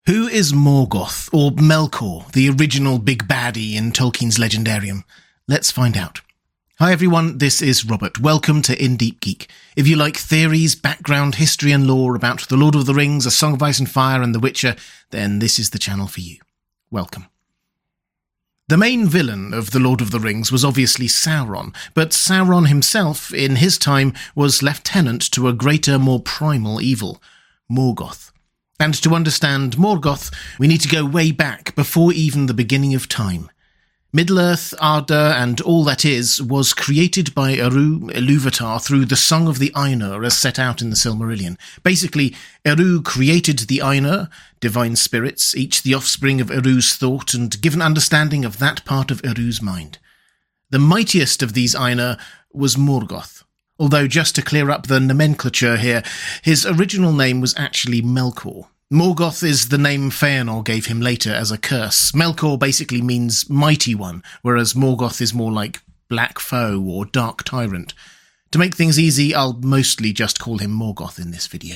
Who is Morgoth, or Melkor, the original big baddie in Tolkien's Legendarium? Let's find out. Hi everyone, this is Robert. Welcome to In Deep Geek. If you like theories, background, history and lore about The Lord of the Rings, A Song of Ice and Fire and The Witcher, then this is the channel for you. Welcome. The main villain of The Lord of the Rings was obviously Sauron, but Sauron himself, in his time, was lieutenant to a greater, more primal evil, Morgoth. And to understand Morgoth, we need to go way back, before even the beginning of time. Middle-earth, Arda, and all that is, was created by Eru Ilúvatar through the Song of the Ainur as set out in the Silmarillion. Basically, Eru created the Ainur, divine spirits, each the offspring of Eru's thought, and given understanding of that part of Eru's mind. The mightiest of these Ainur was Morgoth. Although, just to clear up the nomenclature here, his original name was actually Melkor. Morgoth is the name Feanor gave him later as a curse. Melkor basically means mighty one, whereas Morgoth is more like black foe or dark tyrant. To make things easy, I'll mostly just call him Morgoth in this video.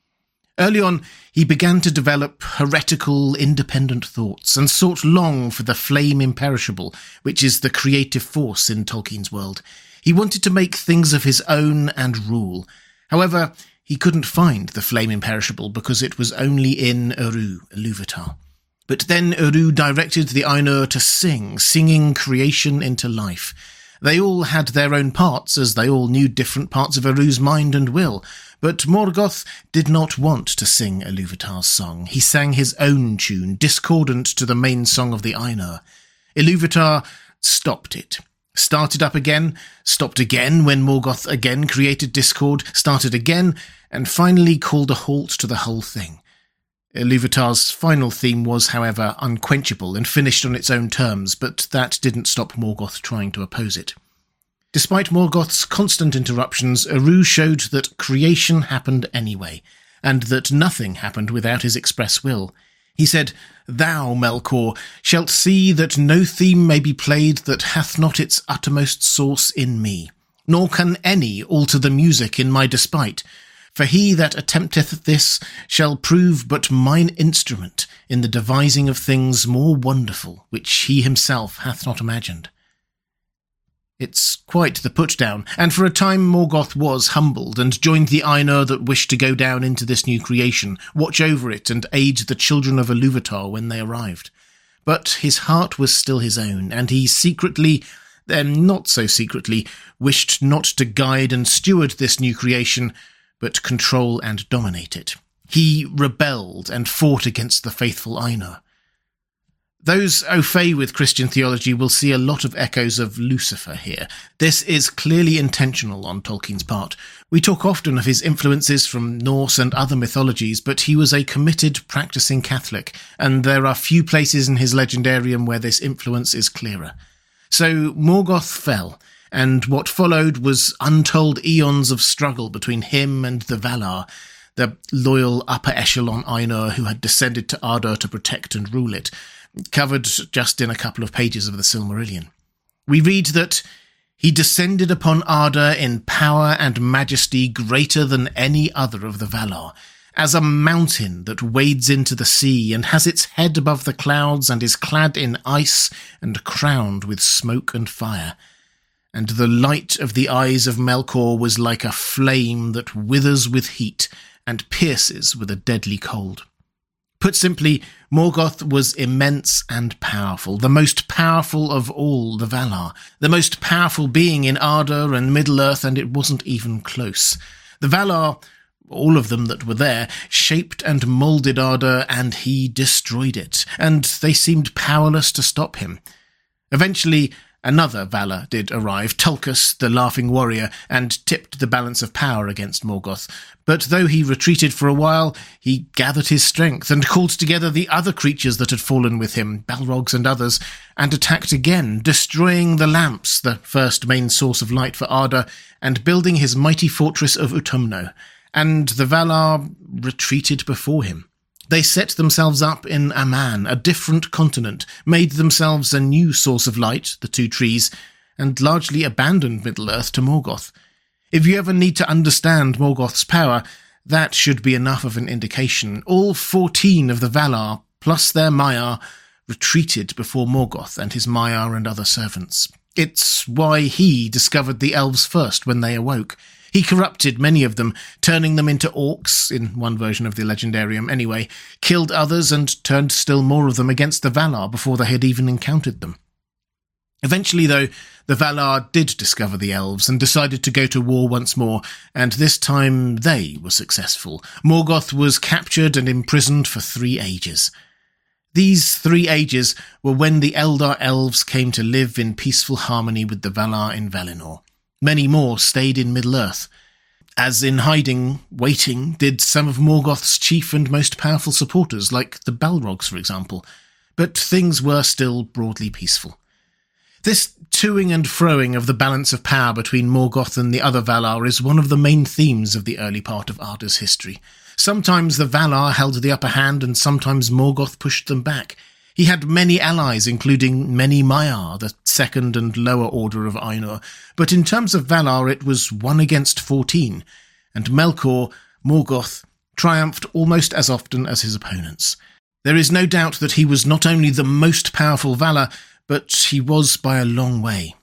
Early on, he began to develop heretical, independent thoughts and sought long for the flame imperishable, which is the creative force in Tolkien's world. He wanted to make things of his own and rule. However, he couldn't find the flame imperishable because it was only in Eru Ilúvatar. But then Eru directed the Ainur to singing creation into life. They all had their own parts, as they all knew different parts of Eru's mind and will. But Morgoth did not want to sing Ilúvatar's song. He sang his own tune, discordant to the main song of the Ainur. Ilúvatar stopped it. Started up again, stopped again when Morgoth again created discord, started again, and finally called a halt to the whole thing. Ilúvatar's final theme was, however, unquenchable and finished on its own terms, but that didn't stop Morgoth trying to oppose it. Despite Morgoth's constant interruptions, Eru showed that creation happened anyway, and that nothing happened without his express will. He said, "Thou, Melkor, shalt see that no theme may be played that hath not its uttermost source in me, nor can any alter the music in my despite. For he that attempteth this shall prove but mine instrument in the devising of things more wonderful, which he himself hath not imagined." It's quite the put-down, and for a time Morgoth was humbled and joined the Ainur that wished to go down into this new creation, watch over it and aid the children of Ilúvatar when they arrived. But his heart was still his own, and he secretly, then not so secretly, wished not to guide and steward this new creation, but control and dominate it. He rebelled and fought against the faithful Ainur. Those au fait with Christian theology will see a lot of echoes of Lucifer here. This is clearly intentional on Tolkien's part. We talk often of his influences from Norse and other mythologies, but he was a committed, practicing Catholic, and there are few places in his Legendarium where this influence is clearer. So Morgoth fell, and what followed was untold eons of struggle between him and the Valar, the loyal upper echelon Ainur who had descended to Arda to protect and rule it, covered just in a couple of pages of the Silmarillion. We read that he descended upon Arda in power and majesty greater than any other of the Valar, as a mountain that wades into the sea and has its head above the clouds and is clad in ice and crowned with smoke and fire. And the light of the eyes of Melkor was like a flame that withers with heat and pierces with a deadly cold. Put simply, Morgoth was immense and powerful, the most powerful of all the Valar, the most powerful being in Arda and Middle-earth, and it wasn't even close. The Valar, all of them that were there, shaped and moulded Arda, and he destroyed it, and they seemed powerless to stop him. Eventually, another Valar did arrive, Tulkas, the Laughing Warrior, and tipped the balance of power against Morgoth. But though he retreated for a while, he gathered his strength and called together the other creatures that had fallen with him, Balrogs and others, and attacked again, destroying the lamps, the first main source of light for Arda, and building his mighty fortress of Utumno. And the Valar retreated before him. They set themselves up in Aman, a different continent, made themselves a new source of light, the two trees, and largely abandoned Middle-earth to Morgoth. If you ever need to understand Morgoth's power, That should be enough of an indication. All 14 of the Valar, plus their Maiar, retreated before Morgoth and his Maiar and other servants. It's why he discovered the elves first when they awoke. He corrupted many of them, turning them into orcs, in one version of the Legendarium anyway, killed others and turned still more of them against the Valar before they had even encountered them. Eventually, though, the Valar did discover the elves and decided to go to war once more, and this time they were successful. Morgoth was captured and imprisoned for 3 ages. These 3 ages were when the Eldar elves came to live in peaceful harmony with the Valar in Valinor. Many more stayed in Middle-earth. As in hiding, waiting, did some of Morgoth's chief and most powerful supporters, like the Balrogs, for example. But things were still broadly peaceful. This toing and froing of the balance of power between Morgoth and the other Valar is one of the main themes of the early part of Arda's history. Sometimes the Valar held the upper hand and sometimes Morgoth pushed them back. He had many allies, including many Maiar, the second and lower order of Ainur, but in terms of Valar it was 1 against 14, and Melkor, Morgoth, triumphed almost as often as his opponents. There is no doubt that he was not only the most powerful Valar, but he was by a long way.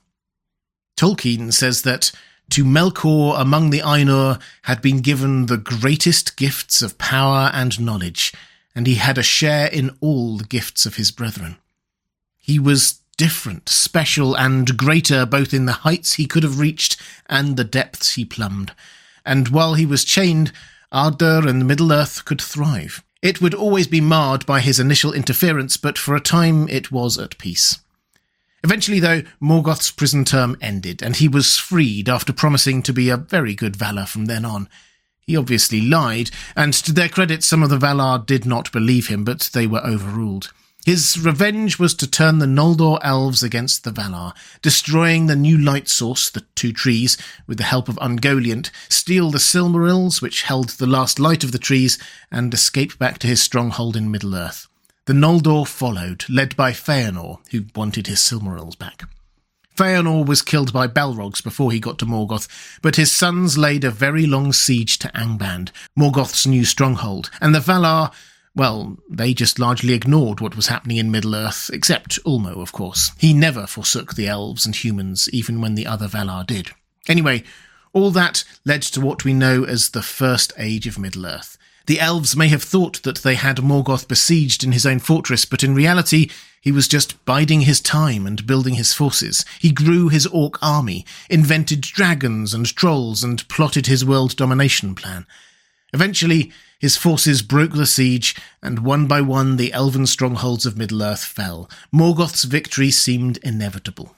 Tolkien says that to Melkor among the Ainur had been given the greatest gifts of power and knowledge, and he had a share in all the gifts of his brethren. He was different, special, and greater both in the heights he could have reached and the depths he plumbed, and while he was chained, Arda and Middle-earth could thrive. It would always be marred by his initial interference, but for a time it was at peace. Eventually, though, Morgoth's prison term ended, and he was freed after promising to be a very good Valar from then on. He obviously lied, and to their credit some of the Valar did not believe him, but they were overruled. His revenge was to turn the Noldor elves against the Valar, destroying the new light source, the 2 trees, with the help of Ungoliant, steal the Silmarils, which held the last light of the trees, and escape back to his stronghold in Middle-earth. The Noldor followed, led by Feanor, who wanted his Silmarils back. Feanor was killed by Balrogs before he got to Morgoth, but his sons laid a very long siege to Angband, Morgoth's new stronghold, and the Valar, well, they just largely ignored what was happening in Middle-earth, except Ulmo, of course. He never forsook the elves and humans, even when the other Valar did. Anyway, all that led to what we know as the First Age of Middle-earth. The elves may have thought that they had Morgoth besieged in his own fortress, but in reality he was just biding his time and building his forces. He grew his orc army, invented dragons and trolls, and plotted his world domination plan. Eventually, his forces broke the siege, and one by one the elven strongholds of Middle-earth fell. Morgoth's victory seemed inevitable.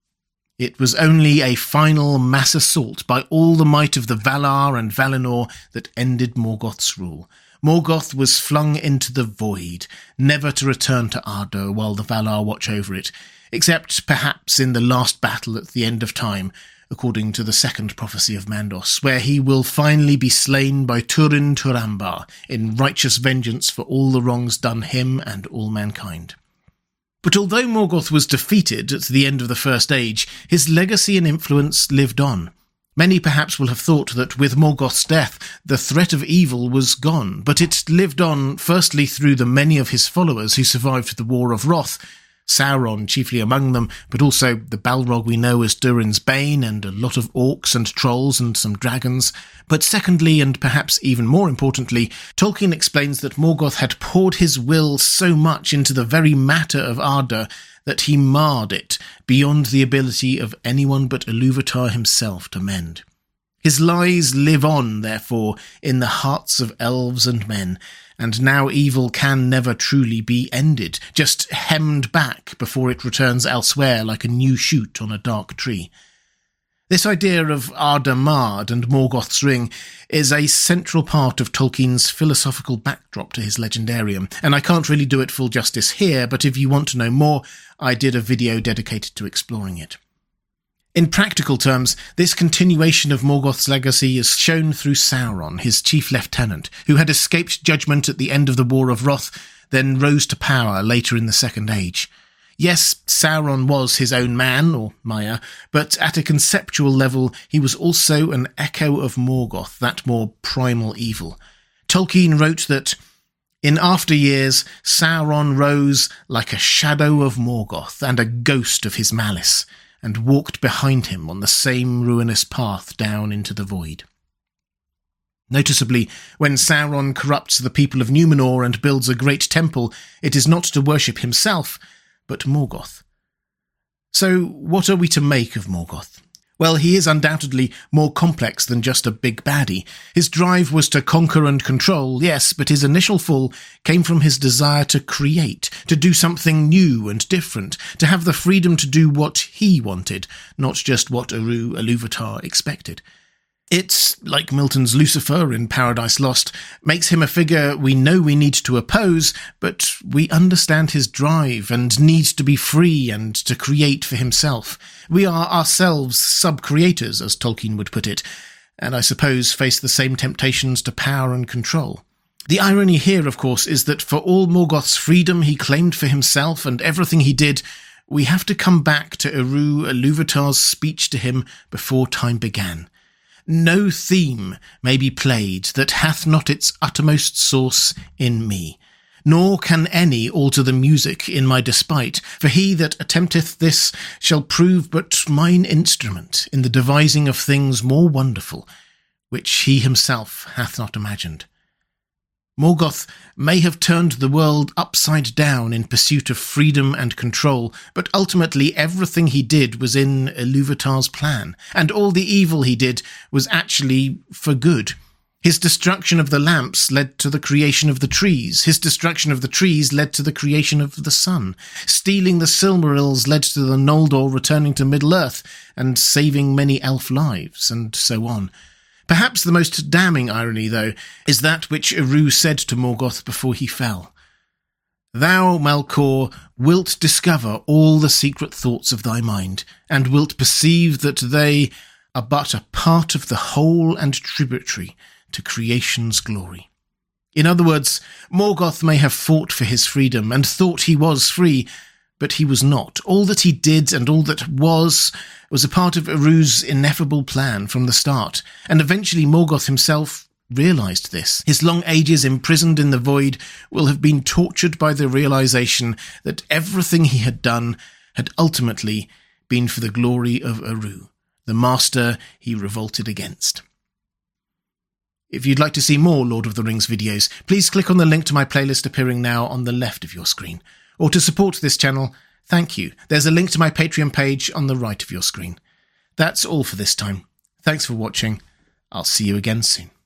It was only a final mass assault by all the might of the Valar and Valinor that ended Morgoth's rule. Morgoth was flung into the void, never to return to Arda while the Valar watch over it, except perhaps in the last battle at the end of time, according to the second prophecy of Mandos, where he will finally be slain by Turin Turambar in righteous vengeance for all the wrongs done him and all mankind. But although Morgoth was defeated at the end of the First Age, his legacy and influence lived on. Many perhaps will have thought that with Morgoth's death, the threat of evil was gone, but it lived on firstly through the many of his followers who survived the War of Wrath, Sauron chiefly among them, but also the Balrog we know as Durin's Bane, and a lot of orcs and trolls and some dragons. But secondly, and perhaps even more importantly, Tolkien explains that Morgoth had poured his will so much into the very matter of Arda that he marred it beyond the ability of anyone but Ilúvatar himself to mend. His lies live on, therefore, in the hearts of elves and men, and now evil can never truly be ended, just hemmed back before it returns elsewhere like a new shoot on a dark tree. This idea of Arda marred and Morgoth's ring is a central part of Tolkien's philosophical backdrop to his Legendarium, and I can't really do it full justice here, but if you want to know more, I did a video dedicated to exploring it. In practical terms, this continuation of Morgoth's legacy is shown through Sauron, his chief lieutenant, who had escaped judgment at the end of the War of Wrath, then rose to power later in the Second Age. Yes, Sauron was his own man, or Maiar, but at a conceptual level he was also an echo of Morgoth, that more primal evil. Tolkien wrote that, "In after years, Sauron rose like a shadow of Morgoth and a ghost of his malice, and walked behind him on the same ruinous path down into the void." Noticeably, when Sauron corrupts the people of Numenor and builds a great temple, it is not to worship himself, but Morgoth. So, what are we to make of Morgoth? Well, he is undoubtedly more complex than just a big baddie. His drive was to conquer and control, yes, but his initial fall came from his desire to create, to do something new and different, to have the freedom to do what he wanted, not just what Eru Ilúvatar expected. It, like Milton's Lucifer in Paradise Lost, makes him a figure we know we need to oppose, but we understand his drive and need to be free and to create for himself. We are ourselves sub-creators, as Tolkien would put it, and I suppose face the same temptations to power and control. The irony here, of course, is that for all Morgoth's freedom he claimed for himself and everything he did, we have to come back to Eru Ilúvatar's speech to him before time began. "No theme may be played that hath not its uttermost source in me, nor can any alter the music in my despite, for he that attempteth this shall prove but mine instrument in the devising of things more wonderful, which he himself hath not imagined." Morgoth may have turned the world upside down in pursuit of freedom and control, but ultimately everything he did was in Ilúvatar's plan, and all the evil he did was actually for good. His destruction of the lamps led to the creation of the trees. His destruction of the trees led to the creation of the sun. Stealing the Silmarils led to the Noldor returning to Middle-earth and saving many elf lives, and so on. Perhaps the most damning irony, though, is that which Eru said to Morgoth before he fell. "Thou, Melkor, wilt discover all the secret thoughts of thy mind, and wilt perceive that they are but a part of the whole and tributary to creation's glory." In other words, Morgoth may have fought for his freedom and thought he was free, but he was not. All that he did and all that was a part of Eru's ineffable plan from the start, and eventually Morgoth himself realised this. His long ages imprisoned in the void will have been tortured by the realisation that everything he had done had ultimately been for the glory of Eru, the master he revolted against. If you'd like to see more Lord of the Rings videos, please click on the link to my playlist appearing now on the left of your screen. Or to support this channel, thank you. There's a link to my Patreon page on the right of your screen. That's all for this time. Thanks for watching. I'll see you again soon.